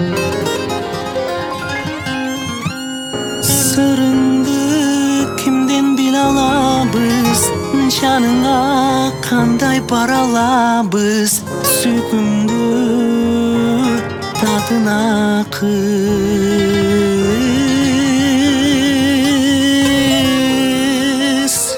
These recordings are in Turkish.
Sırrыңды kimden bile alabız, canına kanday baralabız, sükümdü tadına kız.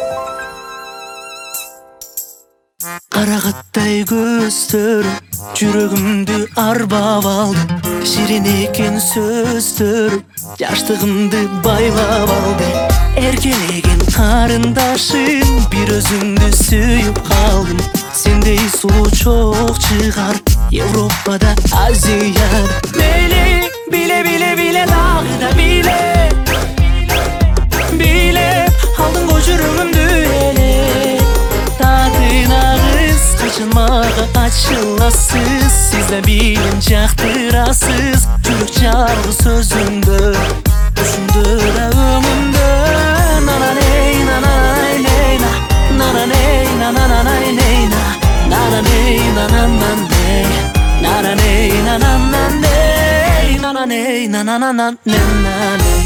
Karagıtтай gözdür жүрөгүмдү арбап алды, ширин экен сөздөр жаштыгымды байлап алды. Эркелеген карындашым, бир өзүңдү сүйүп калдым. Сендей сулуу чок чыгар Европада, Азияда. Мейли биле биле биле дагы да биле, билеп алдың го жүрөгүмдү элеп. Тадына кыз качан мага ачыласыз, сиз да билин жактырасыз. Жүрөк жалгыз сөзүңдө, түшүмдө да өмүмдө. Нананей нананай нейна, нананей нананай нейна, нананей нананай, нананей нананай, нананей нананай.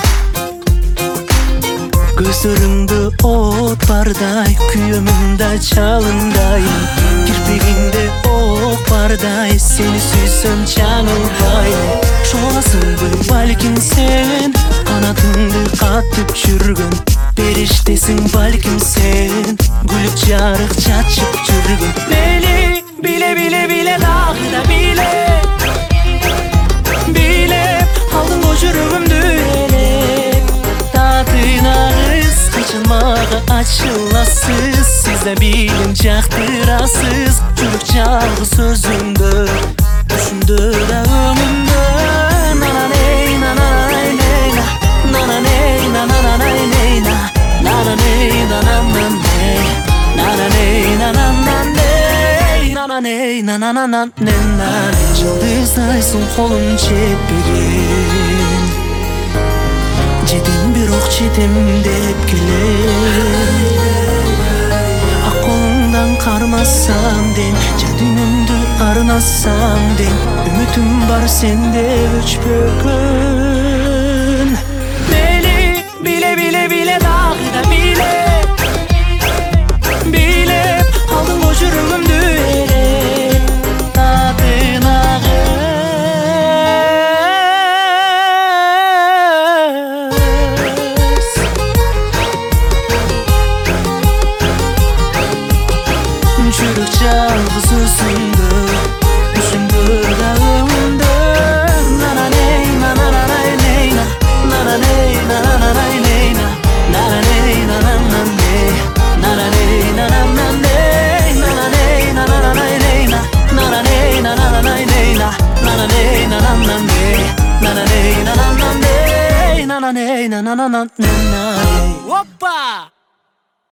Gözlerinde ot barday, kuyumunda çalındayım. Kirpiginde ok barday, seni süysem çağıldayım. Şolasındır balkim sen, kanatındı katıp жүргөн. Periştesin balkim sen, gülüp jarık çaçıp жүргөн. Beli bile bile bile dağı da bile, bilep aldın o жүрөгүмдү elep. Tadına maga açılasız, siz de bilin jaktırasız. Жүрөк жалгыз сөзүңдө, түшүмдө да өмүмдө. Нананей нананай нейна, нананей нананай нейна, нананей нананай, нананей нананай, нананей нананай. Жылдыздайсың колум жетпеген, жетем бирок жетем деп келем. Ак колуңдан кармасам ден, жат үнүмдү арнасам ден. Үмүтүм бар сенде өчпөгөн. Мени биле биле биле дагы да биле, билеп алдың го жүрөгүмдү элеп. Тадына жүрөк жалгыз өзүңдө, түшүмдө да өмүмдө. Нананей нананай нейна, нананей нананай нейна, нананей нананай, нананей нананай, нананей нананай нейна, нананей нананай нейна, нананей нананай, нананей нананай, нананей нананай. Опа!